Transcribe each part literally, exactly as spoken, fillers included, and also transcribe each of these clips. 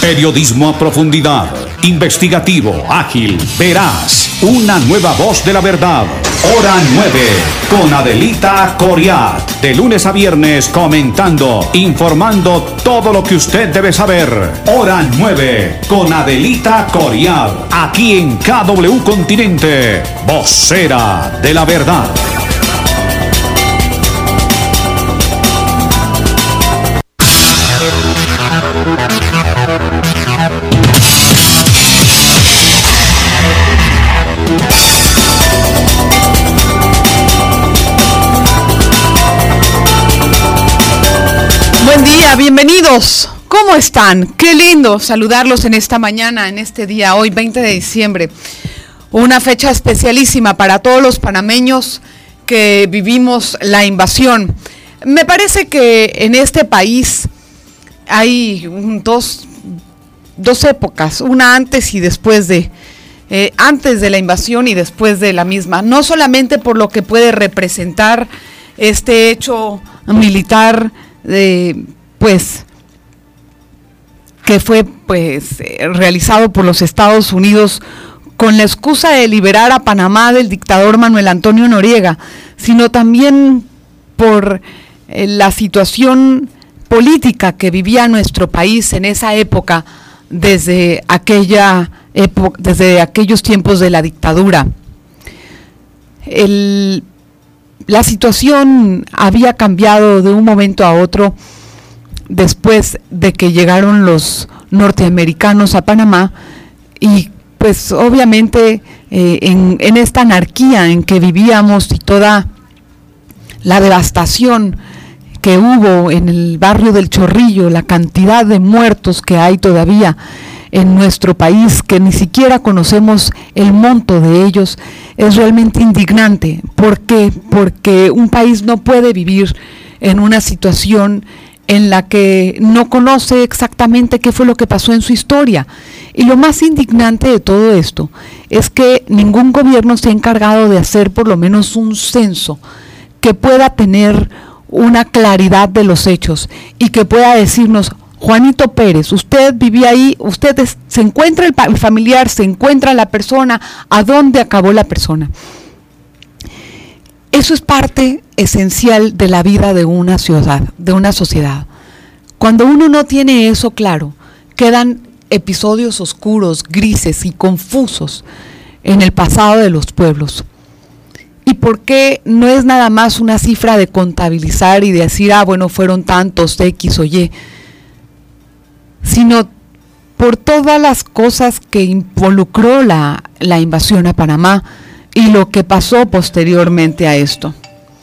Periodismo a profundidad, investigativo, ágil, veraz. Una nueva voz de la verdad. Hora nueve, con Adelita Coriat. De lunes a viernes comentando, informando todo lo que usted debe saber. Hora nueve, con Adelita Coriat. Aquí en K W Continente, vocera de la verdad. Buen día, bienvenidos. ¿Cómo están? Qué lindo saludarlos en esta mañana, en este día, hoy veinte de diciembre. Una fecha especialísima para todos los panameños que vivimos la invasión. Me parece que en este país hay dos, dos épocas, una antes y después de, eh, antes de la invasión y después de la misma. No solamente por lo que puede representar este hecho militar, de, pues, que fue pues eh, realizado por los Estados Unidos con la excusa de liberar a Panamá del dictador Manuel Antonio Noriega, sino también por eh, la situación política que vivía nuestro país en esa época, desde aquella época, desde aquellos tiempos de la dictadura. El La situación había cambiado de un momento a otro después de que llegaron los norteamericanos a Panamá y pues obviamente eh, en, en esta anarquía en que vivíamos y toda la devastación que hubo en el barrio del Chorrillo, la cantidad de muertos que hay todavía en nuestro país, que ni siquiera conocemos el monto de ellos, es realmente indignante. ¿Por qué? Porque un país no puede vivir en una situación en la que no conoce exactamente qué fue lo que pasó en su historia. Y lo más indignante de todo esto es que ningún gobierno se ha encargado de hacer por lo menos un censo que pueda tener una claridad de los hechos y que pueda decirnos: Juanito Pérez, usted vivía ahí, usted es, se encuentra el, el familiar, se encuentra la persona, ¿a dónde acabó la persona? Eso es parte esencial de la vida de una ciudad, de una sociedad. Cuando uno no tiene eso claro, quedan episodios oscuros, grises y confusos en el pasado de los pueblos. ¿Y por qué no es nada más una cifra de contabilizar y de decir, ah, bueno, fueron tantos X o Y, sino por todas las cosas que involucró la, la invasión a Panamá y lo que pasó posteriormente a esto?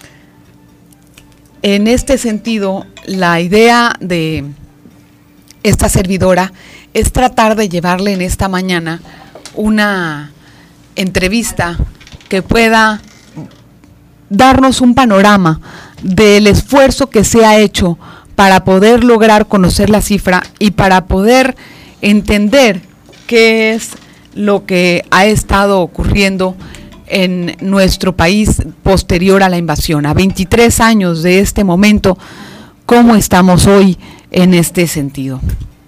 En este sentido, la idea de esta servidora es tratar de llevarle en esta mañana una entrevista que pueda darnos un panorama del esfuerzo que se ha hecho para poder lograr conocer la cifra y para poder entender qué es lo que ha estado ocurriendo en nuestro país posterior a la invasión. A veintitrés años de este momento, ¿cómo estamos hoy en este sentido?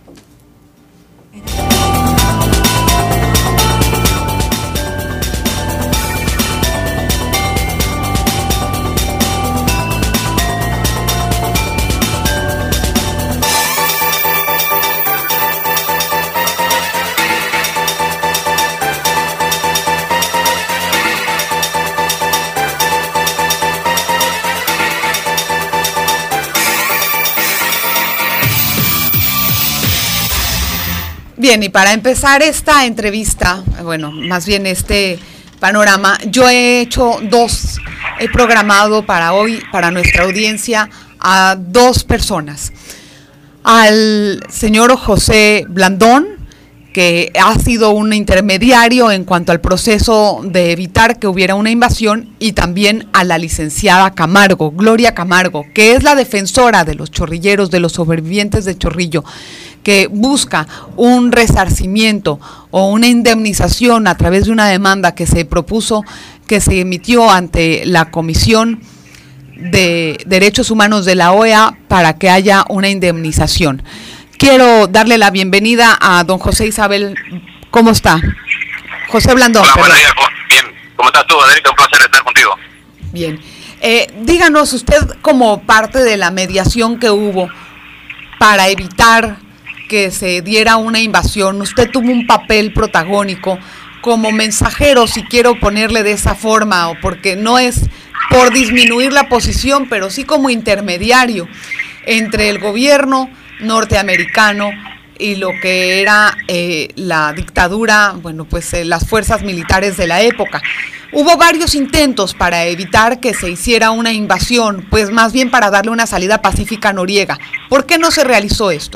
Bien, y para empezar esta entrevista, bueno, más bien este panorama, yo he hecho dos, he programado para hoy, para nuestra audiencia, a dos personas. Al señor José Blandón, que ha sido un intermediario en cuanto al proceso de evitar que hubiera una invasión, y también a la licenciada Camargo, Gloria Camargo, que es la defensora de los chorrilleros, de los sobrevivientes de Chorrillo, que busca un resarcimiento o una indemnización a través de una demanda que se propuso, que se emitió ante la Comisión de Derechos Humanos de la O E A para que haya una indemnización. quiero darle la bienvenida a don José Isabel. ¿Cómo está? José Blandón. Hola, buenos días. Bien. ¿Cómo estás tú, Adelita? Un placer estar contigo. Bien. Eh, díganos, usted como parte de la mediación que hubo para evitar que se diera una invasión, usted tuvo un papel protagónico como mensajero, si quiero ponerle de esa forma, o porque no es por disminuir la posición, pero sí como intermediario entre el gobierno norteamericano y lo que era eh, la dictadura, bueno, pues eh, las fuerzas militares de la época. Hubo varios intentos para evitar que se hiciera una invasión, pues más bien para darle una salida pacífica a Noriega. ¿Por qué no se realizó esto?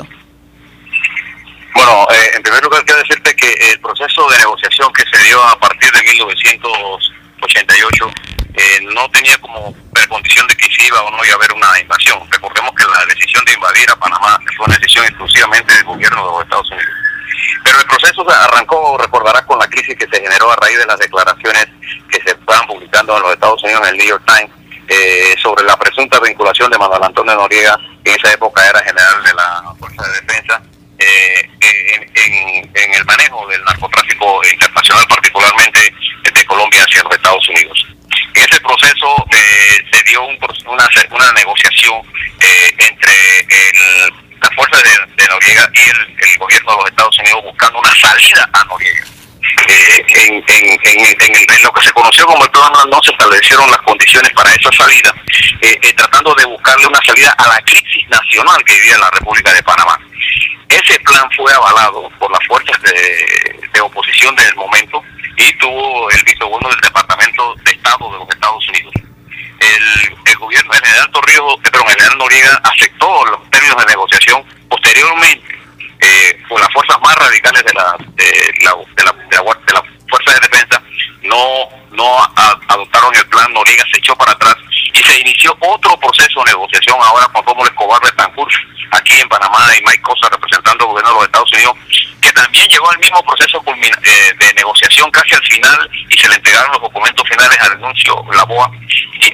Bueno, eh, en primer lugar quiero decirte que el proceso de negociación que se dio a partir de mil novecientos ochenta y ocho eh, no tenía como precondición de que si iba o no iba a haber una invasión. Recordemos que la decisión de invadir a Panamá fue una decisión exclusivamente del gobierno de los Estados Unidos. Pero el proceso arrancó, recordarás, con la crisis que se generó a raíz de las declaraciones que se estaban publicando en los Estados Unidos en el New York Times eh, sobre la presunta vinculación de Manuel Antonio Noriega, que en esa época era general de la Fuerza de Defensa, eh, en, en, en el manejo del narcotráfico internacional, particularmente de Colombia hacia los Estados Unidos. En ese proceso eh, se dio un, una, una negociación eh, entre el, las fuerzas de, de Noriega y el, el gobierno de los Estados Unidos buscando una salida a Noriega. Eh, en, en, en, en, en lo que se conoció como el plan no se establecieron las condiciones para esa salida, eh, eh, tratando de buscarle una salida a la crisis nacional que vivía la República de Panamá. Ese plan fue avalado por las fuerzas de, de oposición del momento y tuvo el visto bueno del Departamento de Estado de los Estados Unidos. El, el gobierno, el general Torrijos, perdón, el general Noriega aceptó los términos de negociación. Posteriormente, eh, con las fuerzas más radicales de la de la de la, de la, de la fuerza de defensa no no a, adoptaron el plan. Noriega se echó para atrás y se inició otro proceso de negociación ahora con Rómulo Escobar Betancourt aquí en Panamá y Mike Cosa representando al gobierno de los Estados Unidos, que también llegó al mismo proceso culmina, eh, de negociación casi al final, y se le entregaron los documentos finales al anuncio la B O A. Y,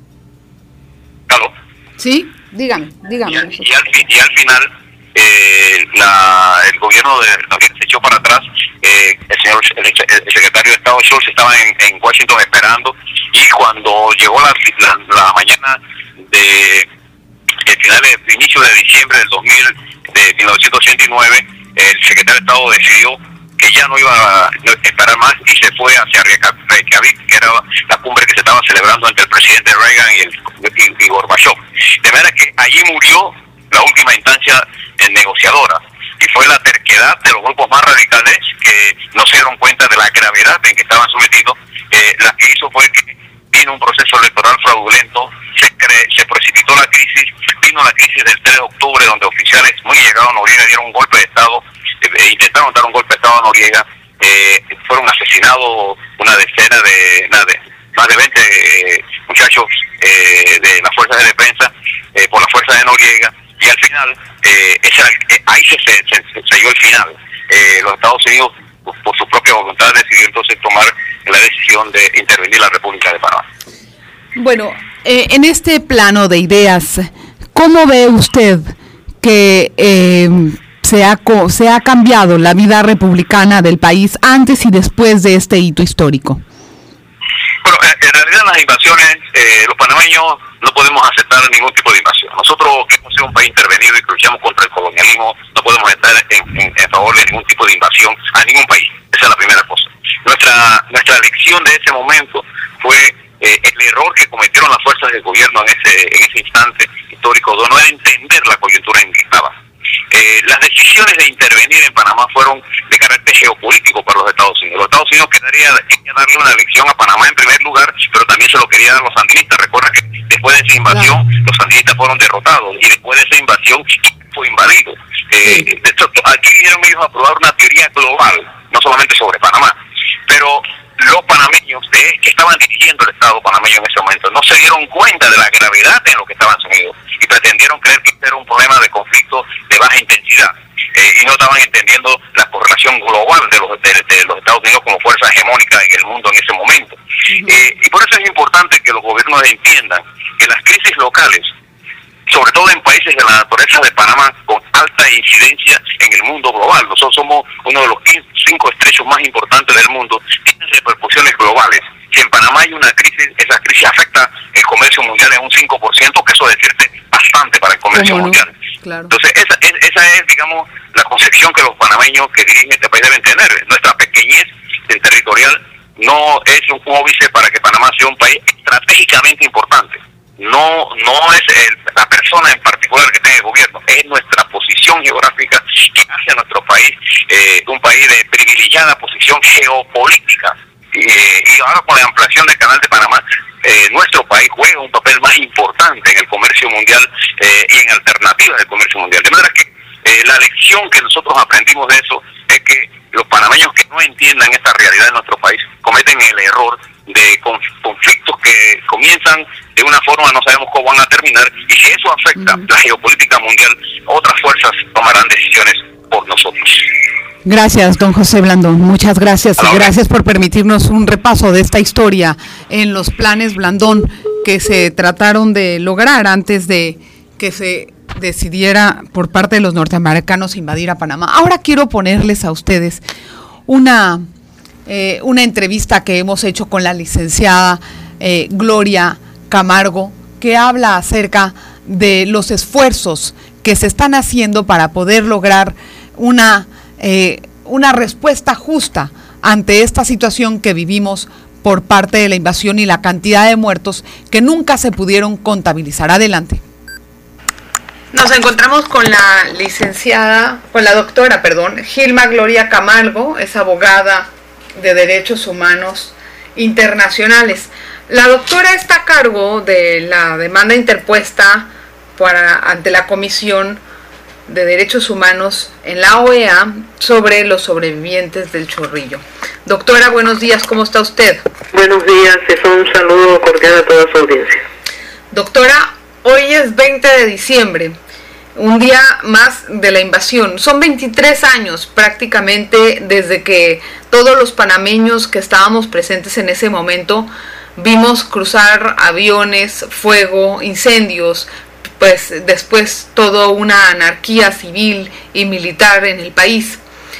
¿aló? Sí, dígame, dígame. Y al, y al, y al final eh, la, el gobierno de Noriega se echó para atrás. Eh, el señor el, el secretario de Estado Schultz estaba en, en Washington esperando, y cuando llegó la, la, la mañana de el final de inicio de diciembre del dos mil de mil novecientos ochenta y nueve, el secretario de Estado decidió que ya no iba a esperar más y se fue hacia Reykjavik, que era la cumbre que se estaba celebrando entre el presidente Reagan y, el, y, y Gorbachev. De manera que allí murió la última instancia negociadora, y fue la terquedad de los grupos más radicales que no se dieron cuenta de la gravedad en que estaban sometidos. Eh, la que hizo fue que vino un proceso electoral fraudulento, se, cre se precipitó la crisis, vino la crisis del tres de octubre, donde oficiales muy llegados a Noriega dieron un golpe de Estado, eh, intentaron dar un golpe de Estado a Noriega, eh, fueron asesinados una decena de, una de más de veinte eh, muchachos eh, de las fuerzas de defensa eh, por las fuerzas de Noriega, y al final, eh, esa, eh, ahí se, se, se, se dio el final. Eh, los Estados Unidos, por, por su propia voluntad, decidió entonces tomar la decisión de intervenir la República de Panamá. Bueno, eh, en este plano de ideas, ¿cómo ve usted que eh, se, ha, se ha cambiado la vida republicana del país antes y después de este hito histórico? Bueno, en realidad las invasiones, eh, los panameños no podemos aceptar ningún tipo de invasión. Nosotros, que hemos sido un país intervenido y que luchamos contra el colonialismo, no podemos estar en, en, en favor de ningún tipo de invasión a ningún país. Esa es la primera cosa. Nuestra nuestra lección de ese momento fue eh, el error que cometieron las fuerzas del gobierno en ese en ese instante histórico de no entender la coyuntura en que estaba. Eh, las decisiones de intervenir en Panamá fueron de carácter geopolítico para los Estados Unidos. Los Estados Unidos quería, quería darle una lección a Panamá en primer lugar, pero también se lo quería dar a los sandinistas. Recuerda que después de esa invasión, claro, los sandinistas fueron derrotados, y después de esa invasión fue invadido. Eh, sí. de hecho, aquí vinieron ellos a probar una teoría global, no solamente sobre Panamá, pero los panameños de, que estaban dirigiendo el Estado panameño en ese momento no se dieron cuenta de la gravedad en lo que estaban sumidos y pretendieron creer que este era un problema de conflicto de baja intensidad, eh, y no estaban entendiendo la correlación global de los, de, de los Estados Unidos como fuerza hegemónica en el mundo en ese momento. Uh-huh. eh, y por eso es importante que los gobiernos entiendan que las crisis locales sobre todo en países de la naturaleza de Panamá, con alta incidencia en el mundo global. Nosotros somos uno de los cinco estrechos más importantes del mundo, tienen repercusiones globales. Si en Panamá hay una crisis, esa crisis afecta el comercio mundial en un cinco por ciento, que eso decirte bastante para el comercio ¿Cómo no? mundial. Claro. Entonces, esa es, esa es, digamos, la concepción que los panameños que dirigen este país deben tener. Nuestra pequeñez territorial no es un óbice para que Panamá sea un país estratégicamente importante. No no es el, la persona en particular que tenga el gobierno, es nuestra posición geográfica que hace a nuestro país eh, un país de privilegiada posición geopolítica. Eh, y ahora con la ampliación del Canal de Panamá, eh, nuestro país juega un papel más importante en el comercio mundial eh, y en alternativas del comercio mundial. De manera que eh, la lección que nosotros aprendimos de eso es que los panameños que no entiendan esta realidad de nuestro país cometen el error de conflictos que comienzan de una forma, no sabemos cómo van a terminar, y si eso afecta mm. la geopolítica mundial, otras fuerzas tomarán decisiones por nosotros. Gracias, don José Blandón, muchas gracias, y gracias por permitirnos un repaso de esta historia en los planes Blandón que se trataron de lograr antes de que se decidiera por parte de los norteamericanos invadir a Panamá. Ahora quiero ponerles a ustedes una, eh, una entrevista que hemos hecho con la licenciada eh, Gloria Camargo, que habla acerca de los esfuerzos que se están haciendo para poder lograr una Eh, una respuesta justa ante esta situación que vivimos por parte de la invasión y la cantidad de muertos que nunca se pudieron contabilizar. Adelante. Nos encontramos con la licenciada, con la doctora, perdón, Gilma Gloria Camargo, es abogada de derechos humanos internacionales. La doctora está a cargo de la demanda interpuesta para, ante la Comisión de Derechos Humanos en la O E A sobre los sobrevivientes del Chorrillo. Doctora, buenos días, ¿cómo está usted? Buenos días, es un saludo cordial a toda su audiencia. Doctora, hoy es veinte de diciembre, un día más de la invasión. Son veintitrés años prácticamente desde que todos los panameños que estábamos presentes en ese momento vimos cruzar aviones, fuego, incendios, pues después toda una anarquía civil y militar en el país.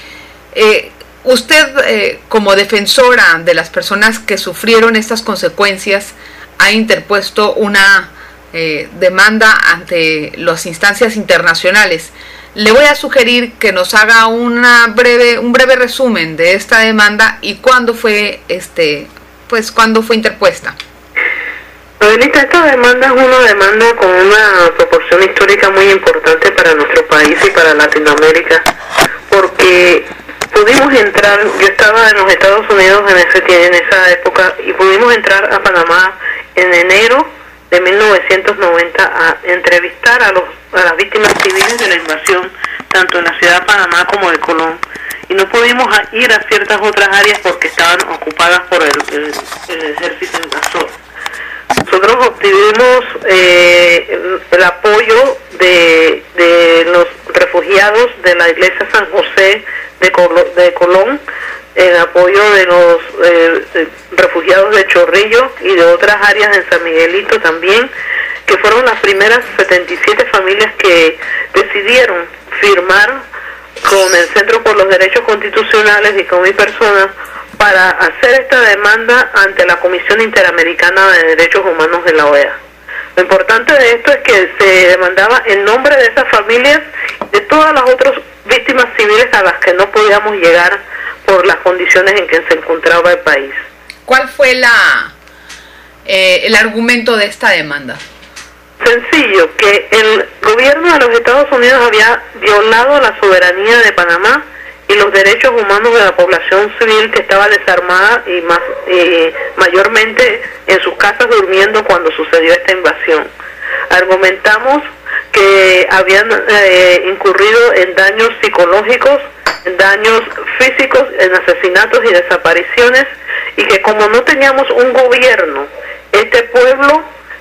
Eh, usted, eh, como defensora de las personas que sufrieron estas consecuencias, ha interpuesto una eh, demanda ante las instancias internacionales. Le voy a sugerir que nos haga una breve, un breve resumen de esta demanda y cuándo fue, este, pues, cuándo fue interpuesta. Adelita, esta demanda es una demanda con una proporción histórica muy importante para nuestro país y para Latinoamérica, porque pudimos entrar, yo estaba en los Estados Unidos en, ese, en esa época, y pudimos entrar a Panamá en enero de mil novecientos noventa a entrevistar a, los, a las víctimas civiles de la invasión, tanto en la ciudad de Panamá como de Colón, y no pudimos ir a ciertas otras áreas porque estaban ocupadas por el, el, el ejército invasor. Nosotros obtuvimos eh, el, el apoyo de, de los refugiados de la iglesia San José de, Col de Colón, el apoyo de los eh, de refugiados de Chorrillo y de otras áreas en San Miguelito también, que fueron las primeras setenta y siete familias que decidieron firmar con el Centro por los Derechos Constitucionales y con mi persona para hacer esta demanda ante la Comisión Interamericana de Derechos Humanos de la O E A. Lo importante de esto es que se demandaba en nombre de esas familias y de todas las otras víctimas civiles a las que no podíamos llegar por las condiciones en que se encontraba el país. ¿Cuál fue la eh, el argumento de esta demanda? Sencillo, que el gobierno de los Estados Unidos había violado la soberanía de Panamá y los derechos humanos de la población civil que estaba desarmada y más eh, mayormente en sus casas durmiendo cuando sucedió esta invasión. Argumentamos que habían eh, incurrido en daños psicológicos, en daños físicos, en asesinatos y desapariciones, y que como no teníamos un gobierno, este pueblo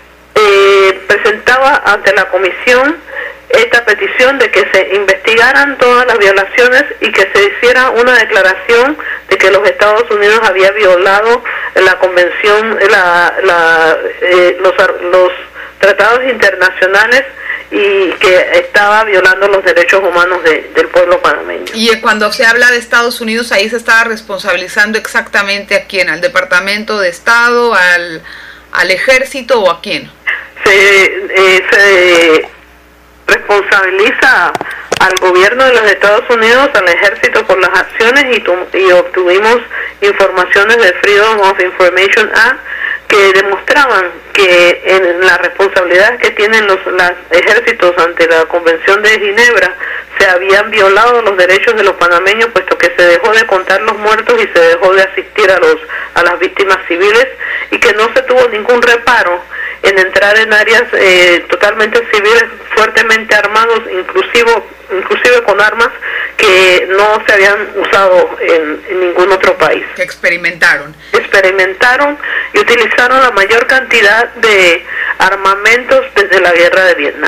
eh, presentaba ante la comisión esta petición de que se investigaran todas las violaciones y que se hiciera una declaración de que los Estados Unidos había violado la convención, la, la, eh, los, los tratados internacionales y que estaba violando los derechos humanos de, del pueblo panameño. Y cuando se habla de Estados Unidos, ahí se estaba responsabilizando exactamente a quién, al Departamento de Estado, al, al Ejército o a quién. Se, eh, se responsabiliza al gobierno de los Estados Unidos, al ejército por las acciones y, tu, y obtuvimos informaciones del Freedom of Information Act que demostraban que en las responsabilidades que tienen los, los ejércitos ante la Convención de Ginebra se habían violado los derechos de los panameños, puesto que se dejó de contar los muertos y se dejó de asistir a los a las víctimas civiles, y que no se tuvo ningún reparo en entrar en áreas eh, totalmente civiles, fuertemente armados, inclusive inclusive con armas que no se habían usado en, en ningún otro país. Que experimentaron. Experimentaron y utilizaron la mayor cantidad de armamentos desde la guerra de Vietnam.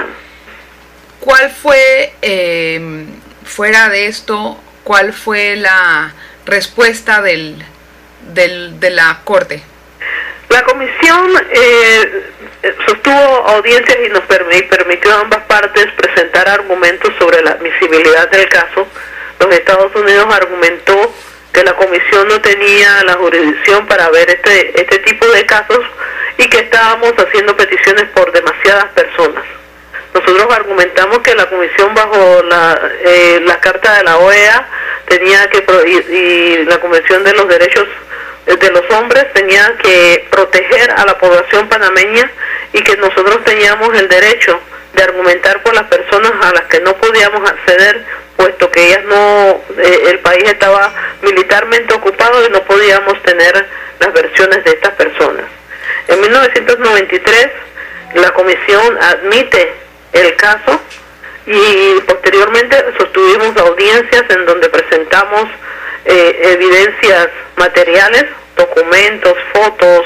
¿Cuál fue, eh, fuera de esto, cuál fue la respuesta del, del de la Corte? La comisión eh, sostuvo audiencias y nos permitió a ambas partes presentar argumentos sobre la admisibilidad del caso. Los Estados Unidos argumentó que la comisión no tenía la jurisdicción para ver este este tipo de casos y que estábamos haciendo peticiones por demasiadas personas. Nosotros argumentamos que la comisión bajo la eh, la Carta de la O E A tenía que y, y la Convención de los Derechos de los Hombres tenía que proteger a la población panameña y que nosotros teníamos el derecho de argumentar por las personas a las que no podíamos acceder, puesto que ellas no, eh, el país estaba militarmente ocupado y no podíamos tener las versiones de estas personas. En mil novecientos noventa y tres la comisión admite el caso y posteriormente sostuvimos audiencias en donde presentamos eh, evidencias materiales, documentos, fotos,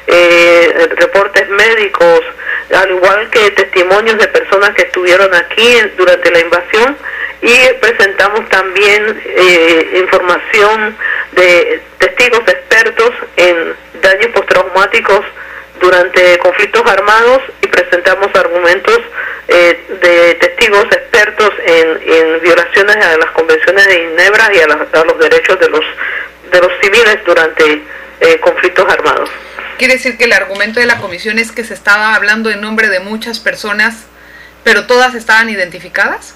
eh, reportes médicos, al igual que testimonios de personas que estuvieron aquí durante la invasión, y presentamos también eh, información de testigos expertos en daños postraumáticos durante conflictos armados, y presentamos argumentos eh, de testigos expertos en, en violaciones a las convenciones de Ginebra y a, la, a los derechos de los de los civiles durante eh, conflictos armados. Quiere decir que el argumento de la comisión es que se estaba hablando en nombre de muchas personas, pero todas estaban identificadas.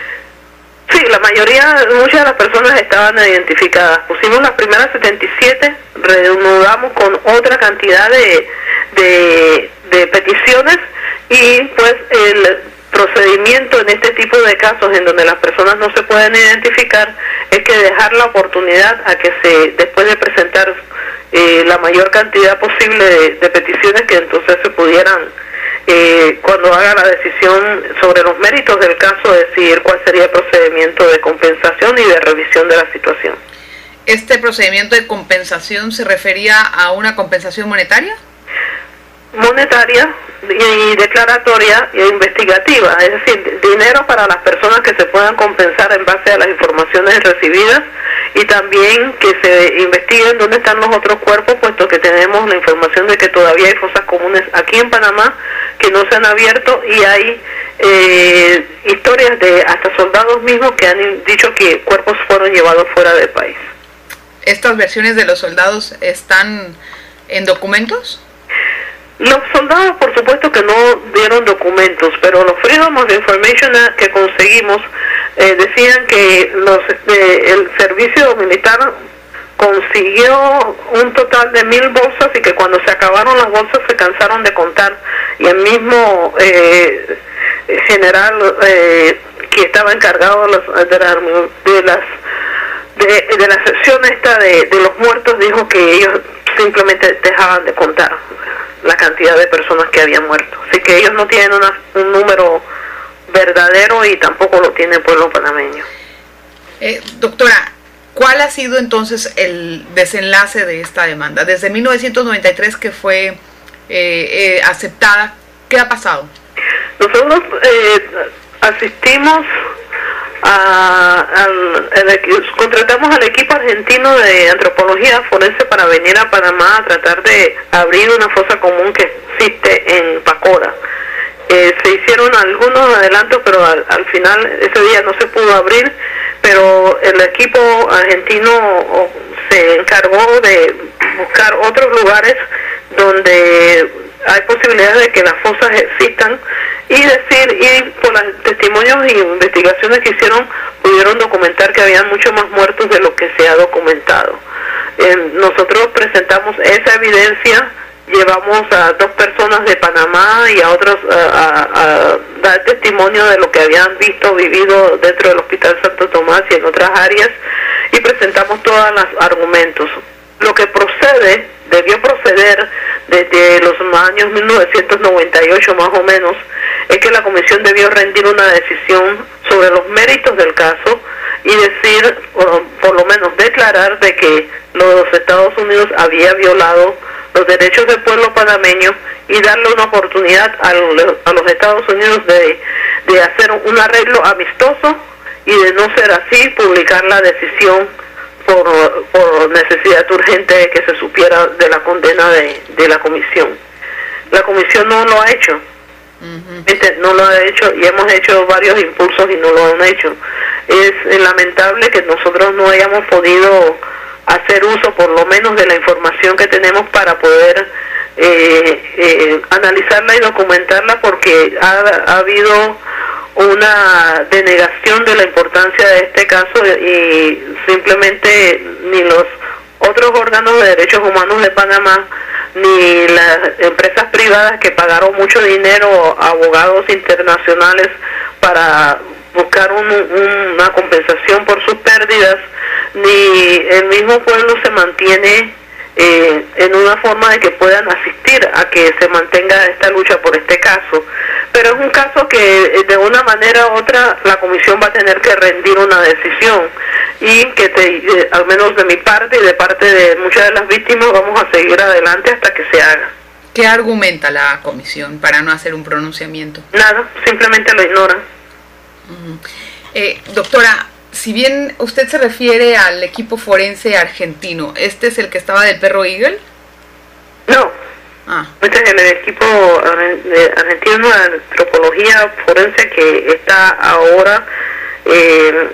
Sí, la mayoría, muchas de las personas estaban identificadas. Pusimos las primeras setenta y siete, reanudamos con otra cantidad de, de, de peticiones, y pues el procedimiento en este tipo de casos en donde las personas no se pueden identificar es que dejar la oportunidad a que se, después de presentar eh, la mayor cantidad posible de, de peticiones, que entonces se pudieran, eh, cuando haga la decisión sobre los méritos del caso, decidir cuál sería el procedimiento de compensación y de revisión de la situación. ¿Este procedimiento de compensación se refería a una compensación monetaria? Monetaria y declaratoria e investigativa, es decir, dinero para las personas que se puedan compensar en base a las informaciones recibidas, y también que se investiguen dónde están los otros cuerpos, puesto que tenemos la información de que todavía hay fosas comunes aquí en Panamá que no se han abierto, y hay eh, historias de hasta soldados mismos que han dicho que cuerpos fueron llevados fuera del país. ¿Estas versiones de los soldados están en documentos? Los soldados, por supuesto que no dieron documentos, pero los Freedom of Information que conseguimos eh, decían que los eh, el servicio militar consiguió un total de mil bolsas, y que cuando se acabaron las bolsas se cansaron de contar, y el mismo eh, general eh, que estaba encargado de, los, de, la, de las de, de la sección esta de, de los muertos dijo que ellos simplemente dejaban de contar la cantidad de personas que habían muerto. Así que ellos no tienen una, un número verdadero, y tampoco lo tiene el pueblo panameño. Eh, doctora, ¿cuál ha sido entonces el desenlace de esta demanda? Desde mil novecientos noventa y tres que fue eh, eh, aceptada, ¿qué ha pasado? Nosotros eh, asistimos a, al, al, contratamos al equipo argentino de antropología forense para venir a Panamá a tratar de abrir una fosa común que existe en Pacora, Eh, se hicieron algunos adelantos, pero al, al final ese día no se pudo abrir, pero el equipo argentino se encargó de buscar otros lugares donde hay posibilidades de que las fosas existan y decir, y por los testimonios y investigaciones que hicieron, pudieron documentar que habían mucho más muertos de lo que se ha documentado. Eh, nosotros presentamos esa evidencia, llevamos a dos personas de Panamá y a otros a, a, a dar testimonio de lo que habían visto, vivido dentro del Hospital Santo Tomás y en otras áreas, y presentamos todos los argumentos. Lo que procede, debió proceder desde los años mil novecientos noventa y ocho más o menos, es que la comisión debió rendir una decisión sobre los méritos del caso y decir, por, por lo menos declarar de que los Estados Unidos había violado los derechos del pueblo panameño y darle una oportunidad a los, a los Estados Unidos de, de hacer un arreglo amistoso y de no ser así, publicar la decisión por, por necesidad urgente de que se supiera de la condena de, de la comisión. La comisión no lo ha hecho, uh-huh. este, no lo ha hecho y hemos hecho varios impulsos y no lo han hecho. Es eh, lamentable que nosotros no hayamos podido hacer uso por lo menos de la información que tenemos para poder eh, eh, analizarla y documentarla, porque ha, ha habido una denegación de la importancia de este caso y simplemente ni los otros órganos de derechos humanos de Panamá ni las empresas privadas que pagaron mucho dinero a abogados internacionales para buscar un, un, una compensación por sus pérdidas, ni el mismo pueblo se mantiene eh, en una forma de que puedan asistir a que se mantenga esta lucha por este caso. Pero es un caso que de una manera u otra la comisión va a tener que rendir una decisión y que te, eh, al menos de mi parte y de parte de muchas de las víctimas vamos a seguir adelante hasta que se haga. ¿Qué argumenta la comisión para no hacer un pronunciamiento? Nada, simplemente lo ignoran. Uh-huh. eh, doctora, si bien usted se refiere al equipo forense argentino, ¿este es el que estaba del perro Eagle? No, ah. este es el equipo argentino de antropología forense que está ahora eh,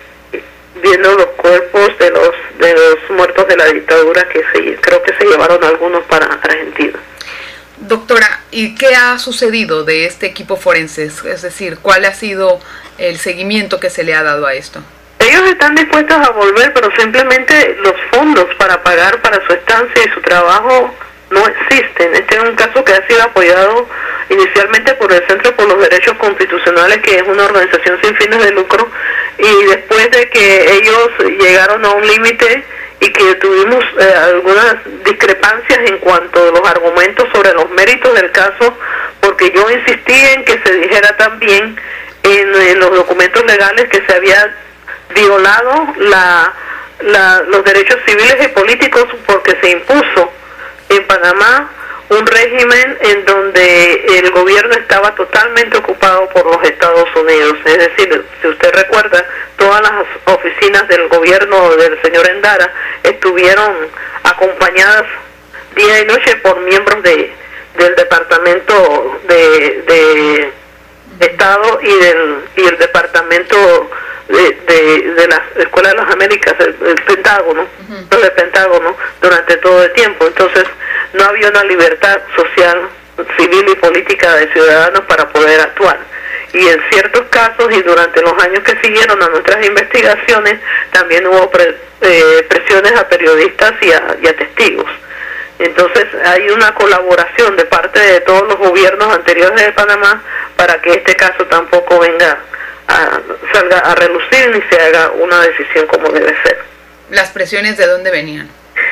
viendo los cuerpos de los de los muertos de la dictadura, que se, creo que se llevaron algunos para Argentina. Doctora, ¿y qué ha sucedido de este equipo forense? Es decir, ¿cuál ha sido el seguimiento que se le ha dado a esto? Ellos están dispuestos a volver, pero simplemente los fondos para pagar para su estancia y su trabajo no existen. Este es un caso que ha sido apoyado inicialmente por el Centro por los Derechos Constitucionales, que es una organización sin fines de lucro, y después de que ellos llegaron a un límite y que tuvimos eh, algunas discrepancias en cuanto a los argumentos sobre los méritos del caso, porque yo insistí en que se dijera también en, en los documentos legales que se había violado la, la, los derechos civiles y políticos, porque se impuso en Panamá un régimen en donde el gobierno estaba totalmente ocupado por los Estados Unidos. Es decir, si usted recuerda, todas las oficinas del gobierno del señor Endara estuvieron acompañadas día y noche por miembros de del departamento de, de Estado y del y el departamento de, de, de la Escuela de las Américas, el, el Pentágono, uh-huh. el Pentágono, durante todo el tiempo. Entonces no había una libertad social, civil y política de ciudadanos para poder actuar. Y en ciertos casos y durante los años que siguieron a nuestras investigaciones también hubo pre, eh, presiones a periodistas y a, y a testigos. Entonces hay una colaboración de parte de todos los gobiernos anteriores de Panamá para que este caso tampoco venga a, salga a relucir ni se haga una decisión como debe ser. ¿Las presiones de dónde venían?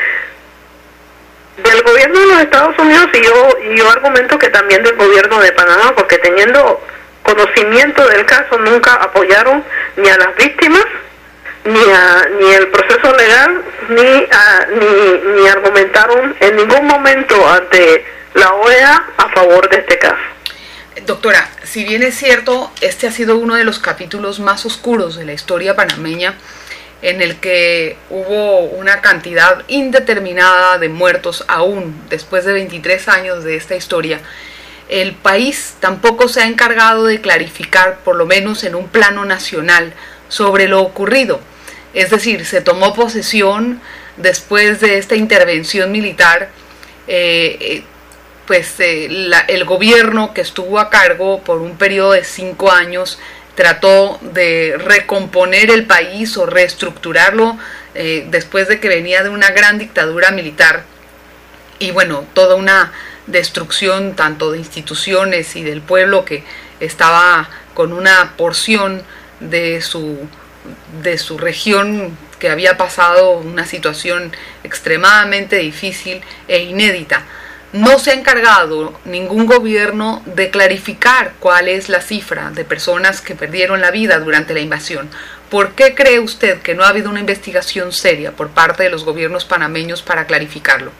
Del gobierno de los Estados Unidos, y yo, y yo argumento que también del gobierno de Panamá, porque teniendo conocimiento del caso nunca apoyaron ni a las víctimas, ni a, ni el proceso legal, ni, a, ni, ni argumentaron en ningún momento ante la O E A a favor de este caso. Doctora, si bien es cierto, este ha sido uno de los capítulos más oscuros de la historia panameña, en el que hubo una cantidad indeterminada de muertos aún después de veintitrés años de esta historia, el país tampoco se ha encargado de clarificar, por lo menos en un plano nacional, sobre lo ocurrido. Es decir, se tomó posesión después de esta intervención militar, eh, pues eh, la, el gobierno que estuvo a cargo por un periodo de cinco años trató de recomponer el país o reestructurarlo eh, después de que venía de una gran dictadura militar y bueno, toda una destrucción tanto de instituciones y del pueblo que estaba con una porción de su de su región que había pasado una situación extremadamente difícil e inédita. No se ha encargado ningún gobierno de clarificar cuál es la cifra de personas que perdieron la vida durante la invasión. ¿Por qué cree usted que no ha habido una investigación seria por parte de los gobiernos panameños para clarificarlo?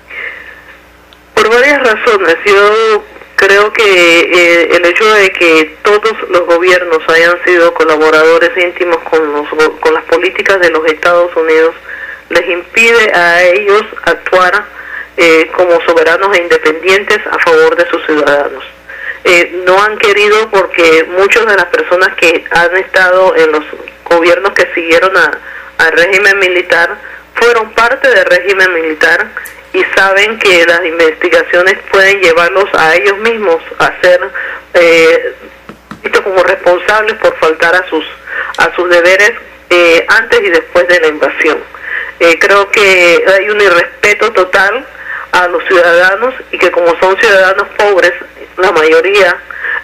Por varias razones. Yo creo que eh, el hecho de que todos los gobiernos hayan sido colaboradores íntimos con, los, con las políticas de los Estados Unidos les impide a ellos actuar eh, como soberanos e independientes a favor de sus ciudadanos. Eh, no han querido porque muchas de las personas que han estado en los gobiernos que siguieron a, al régimen militar fueron parte del régimen militar y saben que las investigaciones pueden llevarlos a ellos mismos a ser eh, vistos como responsables por faltar a sus a sus deberes eh, antes y después de la invasión. Eh, creo que hay un irrespeto total a los ciudadanos y que como son ciudadanos pobres, la mayoría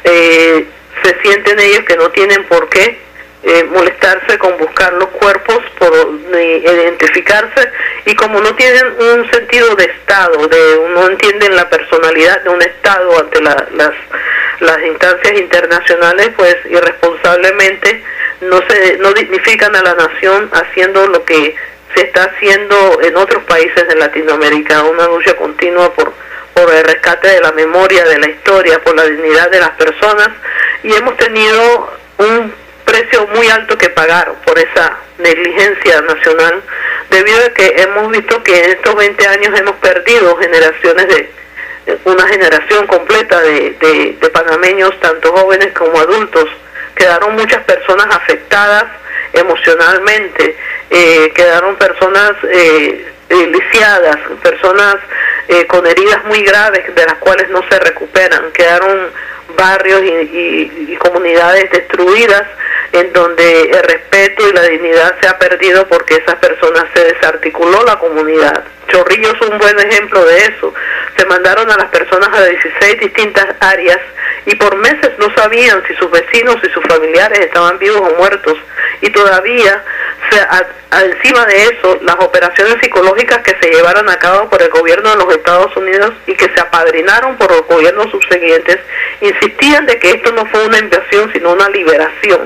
eh, se sienten ellos que no tienen por qué Eh, molestarse con buscar los cuerpos, por ni identificarse, y como no tienen un sentido de Estado, de no entienden la personalidad de un Estado ante la, las las instancias internacionales, pues irresponsablemente no se no dignifican a la nación haciendo lo que se está haciendo en otros países de Latinoamérica, una lucha continua por por el rescate de la memoria, de la historia, por la dignidad de las personas, y hemos tenido un precio muy alto que pagar por esa negligencia nacional, debido a que hemos visto que en estos veinte años hemos perdido generaciones de, una generación completa de, de, de panameños, tanto jóvenes como adultos. Quedaron muchas personas afectadas emocionalmente, eh, quedaron personas eh, eh, lisiadas, personas eh, con heridas muy graves de las cuales no se recuperan, quedaron barrios y, y, y comunidades destruidas en donde el respeto y la dignidad se ha perdido porque esas personas se desarticuló la comunidad. Chorrillos es un buen ejemplo de eso. Se mandaron a las personas a dieciséis distintas áreas y por meses no sabían si sus vecinos y sus familiares estaban vivos o muertos, y todavía se, a, a, encima de eso, las operaciones psicológicas que se llevaron a cabo por el gobierno de los Estados Unidos y que se apadrinaron por los gobiernos subsiguientes insistían de que esto no fue una invasión sino una liberación.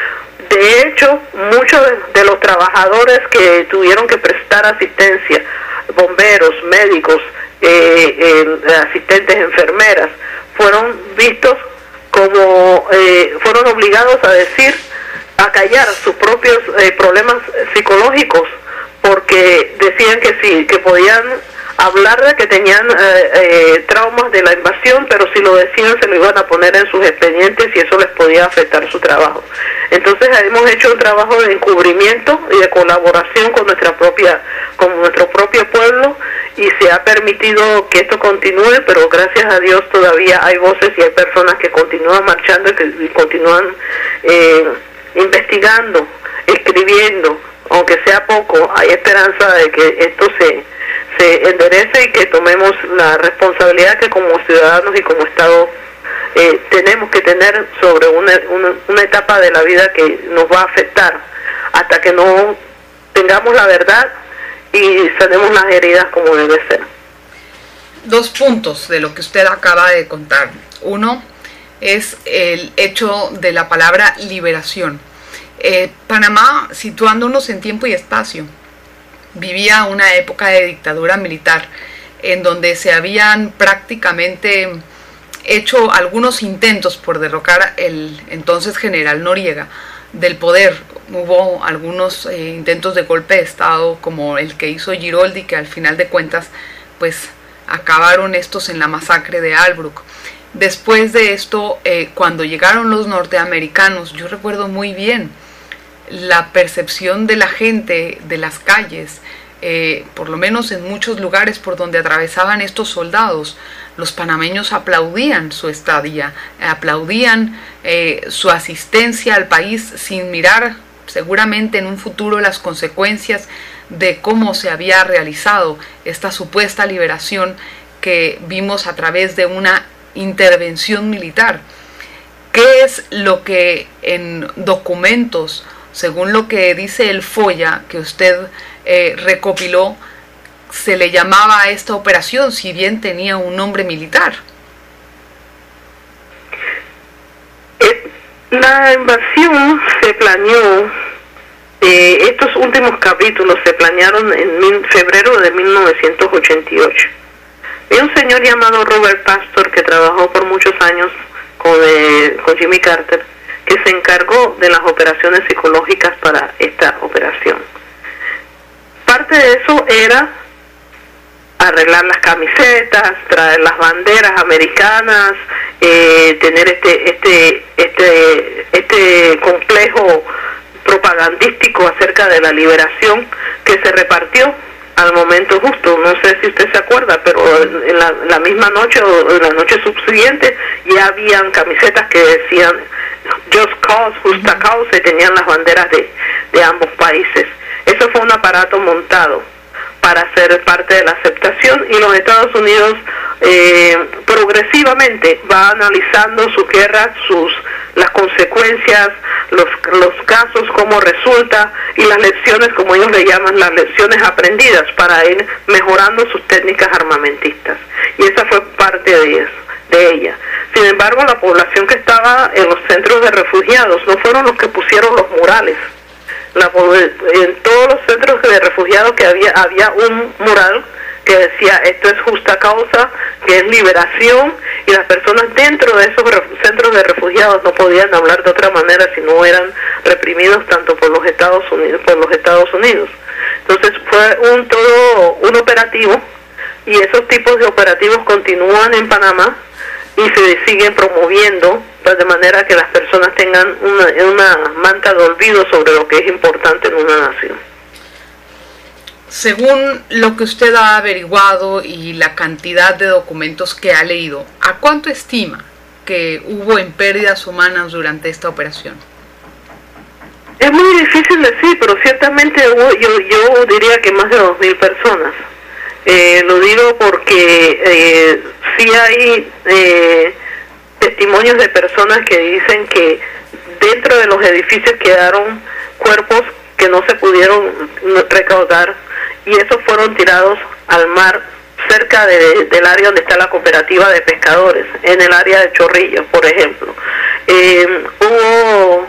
De hecho, muchos de, de los trabajadores que tuvieron que prestar asistencia, bomberos, médicos, eh, eh, asistentes, enfermeras, fueron vistos como, eh, fueron obligados a decir, a callar sus propios eh, problemas psicológicos, porque decían que sí, que podían hablar de que tenían eh, eh, traumas de la invasión, pero si lo decían se lo iban a poner en sus expedientes y eso les podía afectar su trabajo. Entonces hemos hecho un trabajo de encubrimiento y de colaboración con nuestra propia, con nuestro propio pueblo, y se ha permitido que esto continúe, pero gracias a Dios todavía hay voces y hay personas que continúan marchando y que y continúan eh, investigando, escribiendo, aunque sea poco. Hay esperanza de que esto se se enderece y que tomemos la responsabilidad que como ciudadanos y como Estado eh, tenemos que tener sobre una, una, una etapa de la vida que nos va a afectar hasta que no tengamos la verdad y sanemos las heridas como debe ser. Dos puntos de lo que usted acaba de contar. Uno es el hecho de la palabra liberación. Eh, Panamá, situándonos en tiempo y espacio, vivía una época de dictadura militar en donde se habían prácticamente hecho algunos intentos por derrocar el entonces general Noriega del poder. Hubo algunos eh, intentos de golpe de Estado como el que hizo Giroldi, que al final de cuentas pues acabaron estos en la masacre de Albrook. Después de esto, eh, cuando llegaron los norteamericanos, yo recuerdo muy bien la percepción de la gente de las calles, eh, por lo menos en muchos lugares por donde atravesaban estos soldados. Los panameños aplaudían su estadía, aplaudían eh, su asistencia al país sin mirar seguramente en un futuro las consecuencias de cómo se había realizado esta supuesta liberación que vimos a través de una intervención militar. ¿Qué es lo que en documentos, según lo que dice el Folla, que usted eh, recopiló, se le llamaba a esta operación, si bien tenía un nombre militar? La invasión se planeó, eh, estos últimos capítulos se planearon en mil, febrero de mil novecientos ochenta y ocho. Hay un señor llamado Robert Pastor que trabajó por muchos años con, eh, con Jimmy Carter, que se encargó de las operaciones psicológicas para esta operación. Parte de eso era arreglar las camisetas, traer las banderas americanas, eh, tener este este este este complejo propagandístico acerca de la liberación que se repartió al momento justo. No sé si usted se acuerda, pero en la, la misma noche o en la noche subsiguiente ya habían camisetas que decían Just Cause, justa causa, y tenían las banderas de, de ambos países. Eso fue un aparato montado para ser parte de la aceptación, y los Estados Unidos eh, progresivamente va analizando su guerra, sus las consecuencias, los, los casos, cómo resulta, y las lecciones, como ellos le llaman, las lecciones aprendidas, para ir mejorando sus técnicas armamentistas. Y esa fue parte de eso, de ella. Sin embargo, la población que estaba en los centros de refugiados no fueron los que pusieron los murales. La, en todos los centros de refugiados que había había un mural que decía esto es justa causa, que es liberación, y las personas dentro de esos centros de refugiados no podían hablar de otra manera si no eran reprimidos tanto por los Estados Unidos por los Estados Unidos. Entonces fue un todo un operativo, y esos tipos de operativos continúan en Panamá y se siguen promoviendo, de manera que las personas tengan una, una manta de olvido sobre lo que es importante en una nación. Según lo que usted ha averiguado y la cantidad de documentos que ha leído, ¿a cuánto estima que hubo en pérdidas humanas durante esta operación? Es muy difícil decir, pero ciertamente hubo, yo, yo diría que más de dos mil personas. Eh, lo digo porque eh, sí hay eh, testimonios de personas que dicen que dentro de los edificios quedaron cuerpos que no se pudieron recaudar, y esos fueron tirados al mar cerca de, del área donde está la cooperativa de pescadores, en el área de Chorrillos, por ejemplo. Eh, hubo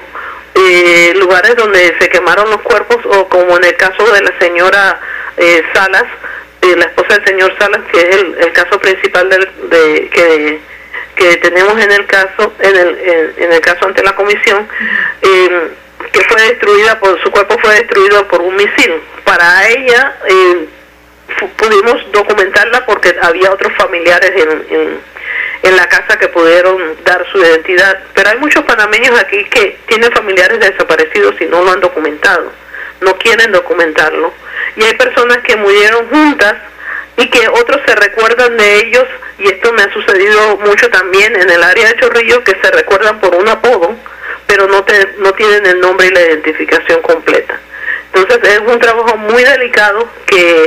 eh, lugares donde se quemaron los cuerpos, o como en el caso de la señora eh, Salas, eh, la esposa del señor Salas, que es el, el caso principal del, de que que tenemos en el caso en el en, en el caso ante la comisión, eh, que fue destruida por su cuerpo fue destruido por un misil. Para ella eh, pudimos documentarla porque había otros familiares en, en en la casa que pudieron dar su identidad, pero hay muchos panameños aquí que tienen familiares desaparecidos y no lo han documentado, no quieren documentarlo, y hay personas que murieron juntas y que otros se recuerdan de ellos, y esto me ha sucedido mucho también en el área de Chorrillos, que se recuerdan por un apodo, pero no te, no tienen el nombre y la identificación completa. Entonces es un trabajo muy delicado que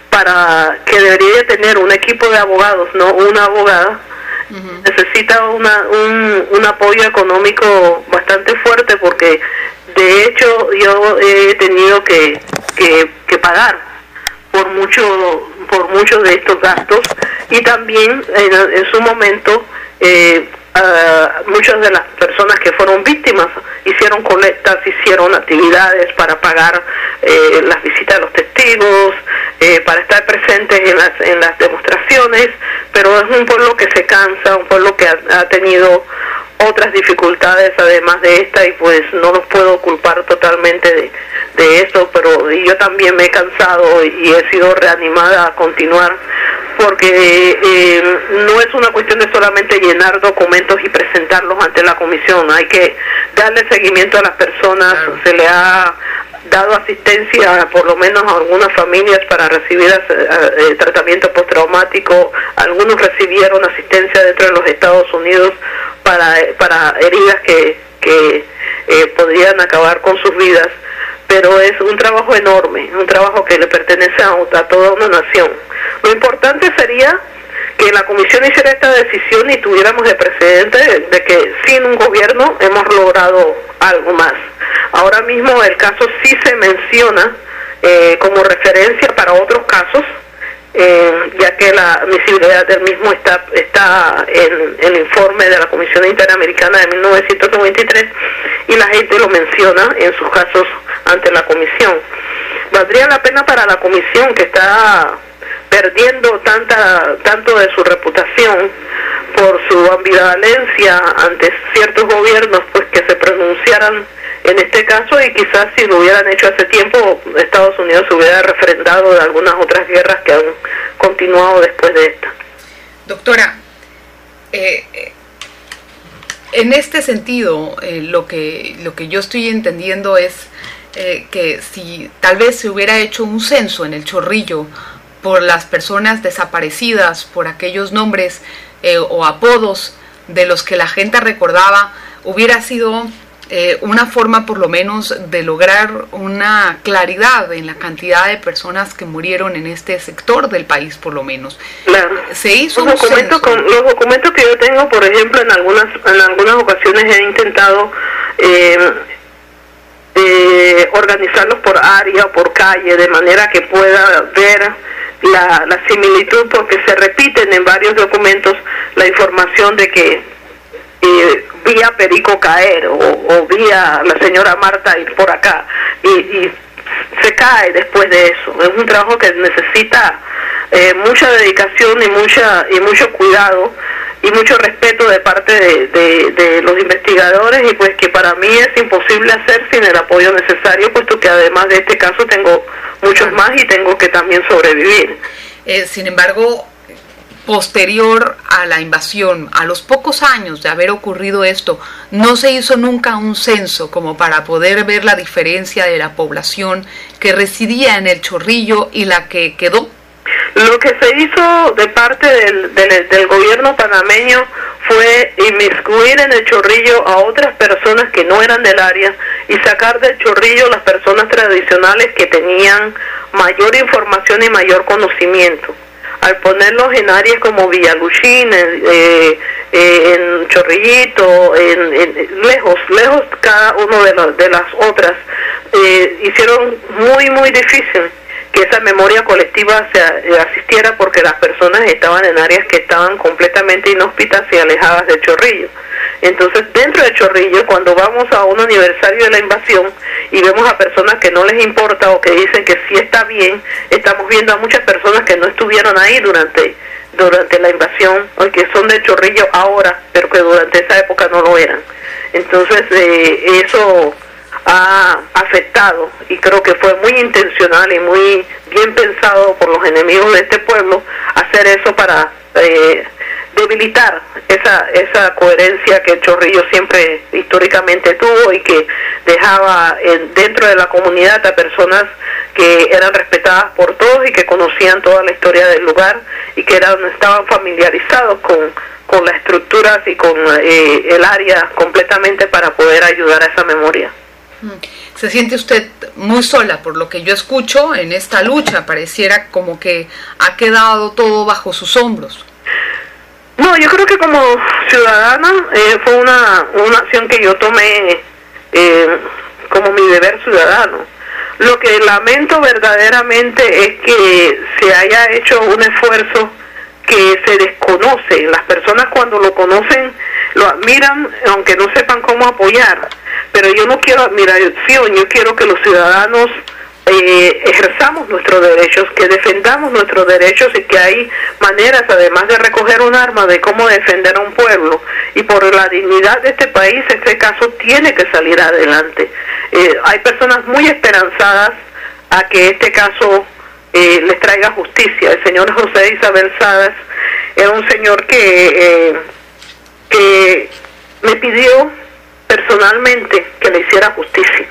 para que debería tener un equipo de abogados, no una abogada, uh-huh. necesita una, un, un apoyo económico bastante fuerte, porque de hecho yo he tenido que, que, que pagar por mucho por muchos de estos gastos, y también en, en su momento eh, uh, muchas de las personas que fueron víctimas hicieron colectas, hicieron actividades para pagar eh, las visitas de los testigos, eh, para estar presentes en las, en las demostraciones, pero es un pueblo que se cansa, un pueblo que ha, ha tenido otras dificultades además de esta, y pues no los puedo culpar totalmente de, de eso, pero yo también me he cansado y he sido reanimada a continuar, porque eh, no es una cuestión de solamente llenar documentos y presentarlos ante la comisión, hay que darle seguimiento a las personas, claro. Se le ha dado asistencia por lo menos a algunas familias para recibir eh, tratamiento postraumático, algunos recibieron asistencia dentro de los Estados Unidos para, para heridas que, que eh, podrían acabar con sus vidas, pero es un trabajo enorme, un trabajo que le pertenece a, a toda una nación. Lo importante sería que la comisión hiciera esta decisión y tuviéramos el precedente de, de que sin un gobierno hemos logrado algo más. Ahora mismo el caso sí se menciona eh, como referencia para otros casos, eh, ya que la admisibilidad del mismo está está en el informe de la Comisión Interamericana de mil novecientos noventa y tres y la gente lo menciona en sus casos ante la comisión. Valdría la pena para la comisión, que está perdiendo tanta tanto de su reputación por su ambivalencia ante ciertos gobiernos, pues que se pronunciaran en este caso, y quizás si lo hubieran hecho hace tiempo, Estados Unidos se hubiera refrendado de algunas otras guerras que han continuado después de esta. Doctora, eh, en este sentido, eh, lo que lo que yo estoy entendiendo es eh, que si tal vez se hubiera hecho un censo en el Chorrillo por las personas desaparecidas, por aquellos nombres eh, o apodos de los que la gente recordaba, hubiera sido eh, una forma por lo menos de lograr una claridad en la cantidad de personas que murieron en este sector del país, por lo menos. Claro. Se hizo los un documentos censo. Con, los documentos que yo tengo, por ejemplo, en algunas en algunas ocasiones he intentado eh, eh, organizarlos por área o por calle, de manera que pueda ver La, la similitud, porque se repiten en varios documentos la información de que eh, vi a Perico caer o, o vi a la señora Marta ir por acá y, y se cae después de eso. Es un trabajo que necesita eh, mucha dedicación y mucha y mucho cuidado y mucho respeto de parte de, de, de los investigadores, y pues que para mí es imposible hacer sin el apoyo necesario, puesto que además de este caso tengo muchos más y tengo que también sobrevivir. Eh, sin embargo, posterior a la invasión, a los pocos años de haber ocurrido esto, no se hizo nunca un censo como para poder ver la diferencia de la población que residía en el Chorrillo y la que quedó. Lo que se hizo de parte del, del, del gobierno panameño fue inmiscuir en el Chorrillo a otras personas que no eran del área y sacar del Chorrillo las personas tradicionales que tenían mayor información y mayor conocimiento. Al ponerlos en áreas como Villaluchín, en, eh, eh, en Chorrillito, en, en, lejos, lejos cada uno de, los, de las otras, eh, hicieron muy, muy difícil que esa memoria colectiva se asistiera, porque las personas estaban en áreas que estaban completamente inhóspitas y alejadas del Chorrillo. Entonces, dentro del Chorrillo, cuando vamos a un aniversario de la invasión y vemos a personas que no les importa o que dicen que sí está bien, estamos viendo a muchas personas que no estuvieron ahí durante durante la invasión, o que son del Chorrillo ahora, pero que durante esa época no lo eran. Entonces, eh, eso ha afectado, y creo que fue muy intencional y muy bien pensado por los enemigos de este pueblo hacer eso para eh, debilitar esa esa coherencia que el Chorrillo siempre históricamente tuvo y que dejaba en, dentro de la comunidad a personas que eran respetadas por todos y que conocían toda la historia del lugar y que eran estaban familiarizados con con las estructuras y con eh, el área completamente para poder ayudar a esa memoria. ¿Se siente usted muy sola por lo que yo escucho en esta lucha? Pareciera como que ha quedado todo bajo sus hombros. No, yo creo que como ciudadana eh, fue una, una acción que yo tomé eh, como mi deber ciudadano. Lo que lamento verdaderamente es que se haya hecho un esfuerzo que se desconoce. Las personas cuando lo conocen lo admiran, aunque no sepan cómo apoyar. Pero yo no quiero admiración, yo quiero que los ciudadanos eh, ejerzamos nuestros derechos, que defendamos nuestros derechos, y que hay maneras, además de recoger un arma, de cómo defender a un pueblo. Y por la dignidad de este país, este caso tiene que salir adelante. Eh, hay personas muy esperanzadas a que este caso eh, les traiga justicia. El señor José Isabel Sadas era un señor que, eh, que me pidió personalmente que le hiciera justicia.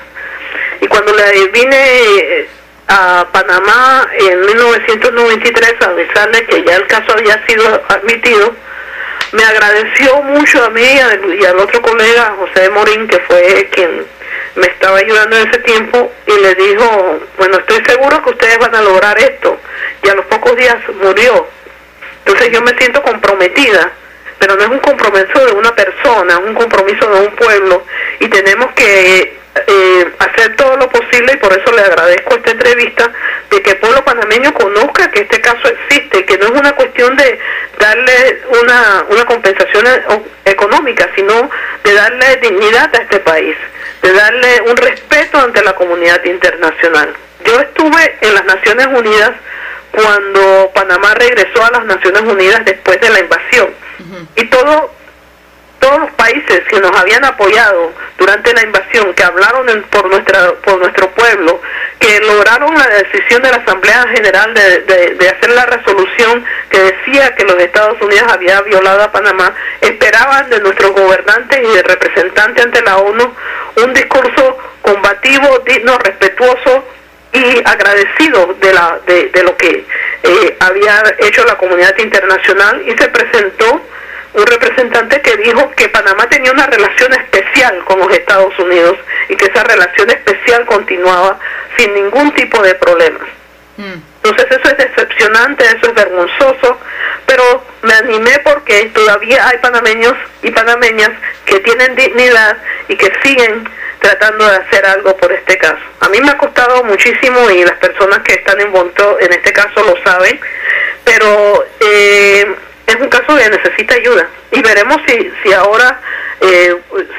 Y cuando le vine a Panamá en mil novecientos noventa y tres a avisarle que ya el caso había sido admitido, me agradeció mucho a mí y al otro colega, José Morín, que fue quien me estaba ayudando en ese tiempo, y le dijo, bueno, estoy seguro que ustedes van a lograr esto. Y a los pocos días murió. Entonces yo me siento comprometida, pero no es un compromiso de una persona, es un compromiso de un pueblo, y tenemos que eh, hacer todo lo posible, y por eso le agradezco esta entrevista, de que el pueblo panameño conozca que este caso existe, que no es una cuestión de darle una, una compensación económica, sino de darle dignidad a este país, de darle un respeto ante la comunidad internacional. Yo estuve en las Naciones Unidas cuando Panamá regresó a las Naciones Unidas después de la invasión, uh-huh. y todo todos los países que nos habían apoyado durante la invasión, que hablaron en, por nuestra por nuestro pueblo, que lograron la decisión de la Asamblea General de, de, de hacer la resolución que decía que los Estados Unidos había violado a Panamá, esperaban de nuestros gobernantes y de representantes ante la ONU un discurso combativo, digno, respetuoso y agradecido de la de, de lo que eh, había hecho la comunidad internacional, y se presentó un representante que dijo que Panamá tenía una relación especial con los Estados Unidos y que esa relación especial continuaba sin ningún tipo de problemas. Mm. Entonces eso es decepcionante, eso es vergonzoso, pero me animé porque todavía hay panameños y panameñas que tienen dignidad y que siguen tratando de hacer algo por este caso. A mí me ha costado muchísimo, y las personas que están envueltas en este caso lo saben, pero eh, es un caso que necesita ayuda, y veremos si si ahora eh,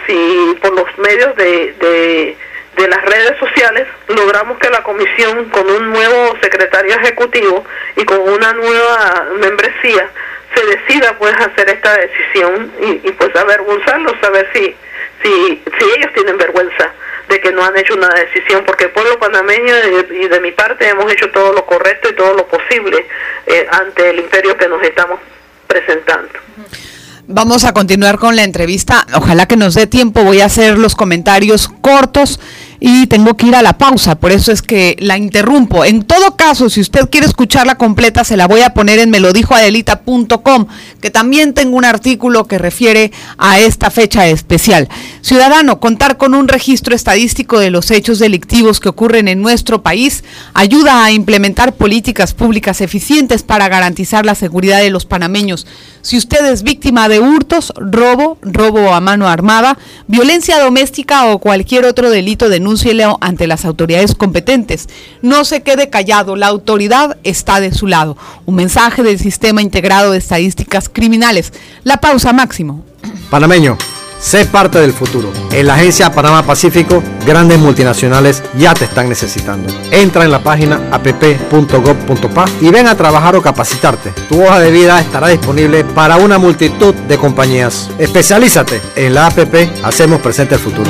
si por los medios de, de de las redes sociales logramos que la comisión, con un nuevo secretario ejecutivo y con una nueva membresía, se decida pues hacer esta decisión y, y pues avergonzarlos, saber si si si ellos tienen vergüenza de que no han hecho una decisión, porque el pueblo panameño y de mi parte hemos hecho todo lo correcto y todo lo posible eh, ante el imperio que nos estamos presentando. Vamos a continuar con la entrevista, ojalá que nos dé tiempo, voy a hacer los comentarios cortos y tengo que ir a la pausa, por eso es que la interrumpo. En todo caso, si usted quiere escucharla completa, se la voy a poner en me lo dijo adelita punto com, que también tengo un artículo que refiere a esta fecha especial. Ciudadano, contar con un registro estadístico de los hechos delictivos que ocurren en nuestro país ayuda a implementar políticas públicas eficientes para garantizar la seguridad de los panameños. Si usted es víctima de hurtos, robo, robo a mano armada, violencia doméstica o cualquier otro delito, denúncielo ante las autoridades competentes. No se quede callado, la autoridad está de su lado. Un mensaje del Sistema Integrado de Estadísticas Criminales. La pausa, Máximo. Panameño, sé parte del futuro. En la agencia Panamá Pacífico, grandes multinacionales ya te están necesitando. Entra en la página a p p punto gov punto p a y ven a trabajar o capacitarte. Tu hoja de vida estará disponible para una multitud de compañías. Especialízate. En la A P P hacemos presente el futuro.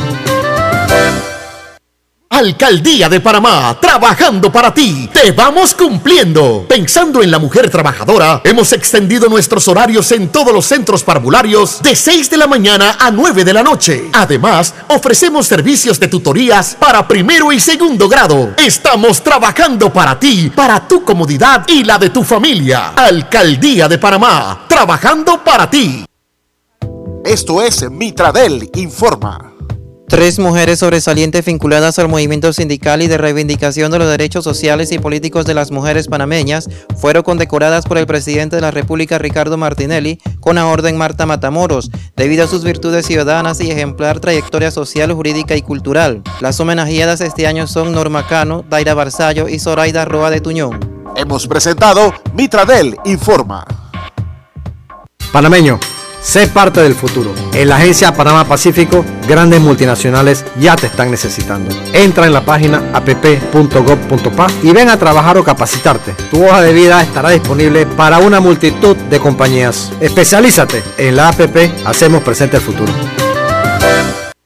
Alcaldía de Panamá, trabajando para ti. Te vamos cumpliendo. Pensando en la mujer trabajadora, hemos extendido nuestros horarios en todos los centros parvularios de seis de la mañana a nueve de la noche. Además, ofrecemos servicios de tutorías para primero y segundo grado. Estamos trabajando para ti, para tu comodidad y la de tu familia. Alcaldía de Panamá, trabajando para ti. Esto es Mitradel Informa. Tres mujeres sobresalientes vinculadas al movimiento sindical y de reivindicación de los derechos sociales y políticos de las mujeres panameñas fueron condecoradas por el presidente de la República, Ricardo Martinelli, con la Orden Marta Matamoros, debido a sus virtudes ciudadanas y ejemplar trayectoria social, jurídica y cultural. Las homenajeadas este año son Norma Cano, Daira Barzallo y Zoraida Roa de Tuñón. Hemos presentado Mitradel Informa. Panameño, sé parte del futuro. En la agencia Panamá Pacífico, grandes multinacionales ya te están necesitando. Entra en la página a p p punto gov punto p a y ven a trabajar o capacitarte. Tu hoja de vida estará disponible para una multitud de compañías. Especialízate. En la A P P hacemos presente el futuro.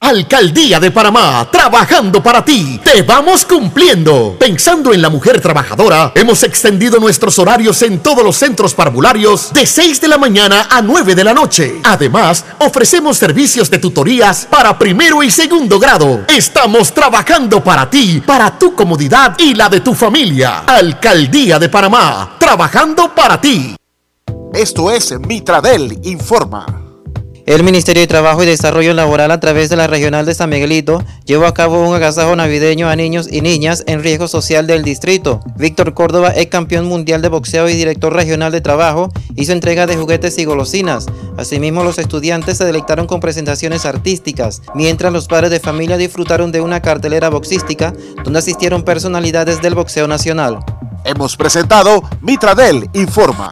Alcaldía de Panamá, trabajando para ti. Te vamos cumpliendo. Pensando en la mujer trabajadora, hemos extendido nuestros horarios en todos los centros parvularios de seis de la mañana a nueve de la noche. Además, ofrecemos servicios de tutorías para primero y segundo grado. Estamos trabajando para ti, para tu comodidad y la de tu familia. Alcaldía de Panamá, trabajando para ti. Esto es Mitradel Informa. El Ministerio de Trabajo y Desarrollo Laboral, a través de la Regional de San Miguelito, llevó a cabo un agasajo navideño a niños y niñas en riesgo social del distrito. Víctor Córdoba, ex campeón mundial de boxeo y director regional de trabajo, hizo entrega de juguetes y golosinas. Asimismo, los estudiantes se deleitaron con presentaciones artísticas, mientras los padres de familia disfrutaron de una cartelera boxística donde asistieron personalidades del boxeo nacional. Hemos presentado Mitradel Informa.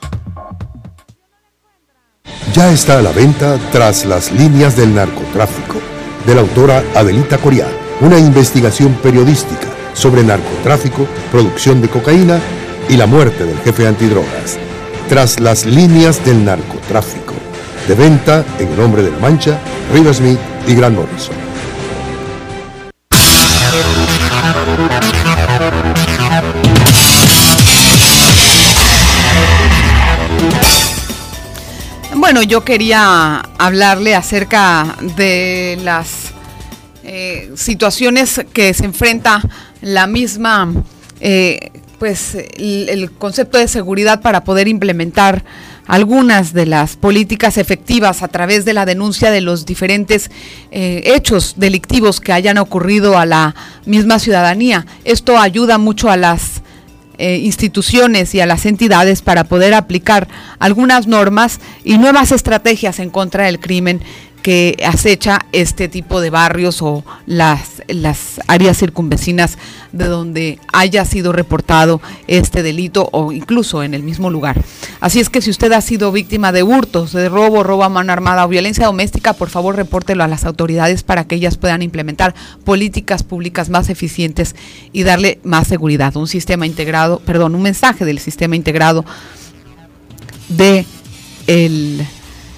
Ya está a la venta Tras las líneas del narcotráfico, de la autora Adelita Coriat, una investigación periodística sobre narcotráfico, producción de cocaína y la muerte del jefe antidrogas. Tras las líneas del narcotráfico, de venta en El Hombre de la Mancha, River Smith y Grant Morrison. Bueno, yo quería hablarle acerca de las eh, situaciones que se enfrenta la misma, eh, pues el, el concepto de seguridad para poder implementar algunas de las políticas efectivas a través de la denuncia de los diferentes eh, hechos delictivos que hayan ocurrido a la misma ciudadanía. Esto ayuda mucho a las Eh, instituciones y a las entidades para poder aplicar algunas normas y nuevas estrategias en contra del crimen que acecha este tipo de barrios o las, las áreas circunvecinas de donde haya sido reportado este delito o incluso en el mismo lugar. Así es que si usted ha sido víctima de hurtos, de robo, robo a mano armada o violencia doméstica, por favor repórtelo a las autoridades para que ellas puedan implementar políticas públicas más eficientes y darle más seguridad. Un sistema integrado, perdón, un mensaje del sistema integrado de el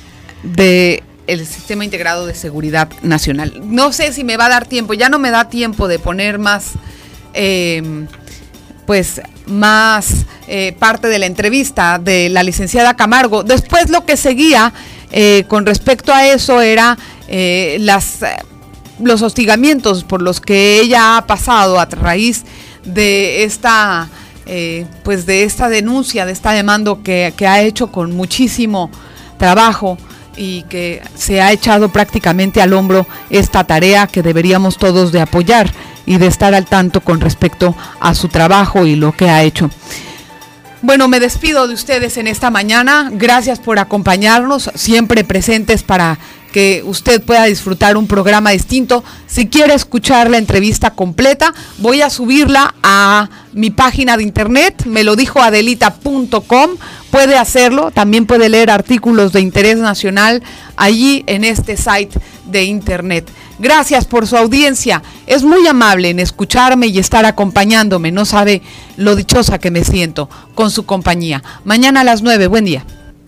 de el Sistema Integrado de Seguridad Nacional. No sé si me va a dar tiempo, ya no me da tiempo de poner más, eh, pues, más eh, parte de la entrevista de la licenciada Camargo. Después lo que seguía eh, con respecto a eso era eh, las, los hostigamientos por los que ella ha pasado a raíz de esta, eh, pues, de esta denuncia, de esta demanda que, que ha hecho con muchísimo trabajo y que se ha echado prácticamente al hombro esta tarea que deberíamos todos de apoyar y de estar al tanto con respecto a su trabajo y lo que ha hecho. Bueno, me despido de ustedes en esta mañana. Gracias por acompañarnos, siempre presentes para que usted pueda disfrutar un programa distinto. Si quiere escuchar la entrevista completa, voy a subirla a mi página de internet, me lo dijo adelita punto com. Puede hacerlo, también puede leer artículos de interés nacional allí en este site de internet. Gracias por su audiencia, es muy amable en escucharme y estar acompañándome, no sabe lo dichosa que me siento con su compañía. Mañana a las nueve, buen día.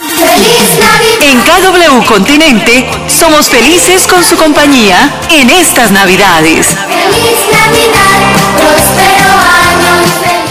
En K W Continente somos felices con su compañía en estas Navidades. Feliz Navidad, próspero año y feliz.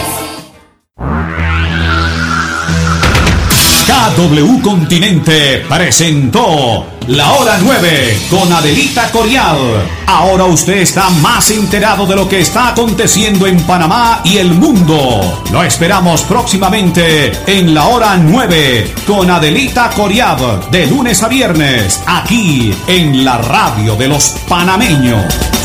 K W Continente presentó La Hora nueve con Adelita Coriat. Ahora usted está más enterado de lo que está aconteciendo en Panamá y el mundo. Lo esperamos próximamente en La Hora nueve con Adelita Coriat, de lunes a viernes, aquí en la radio de los panameños.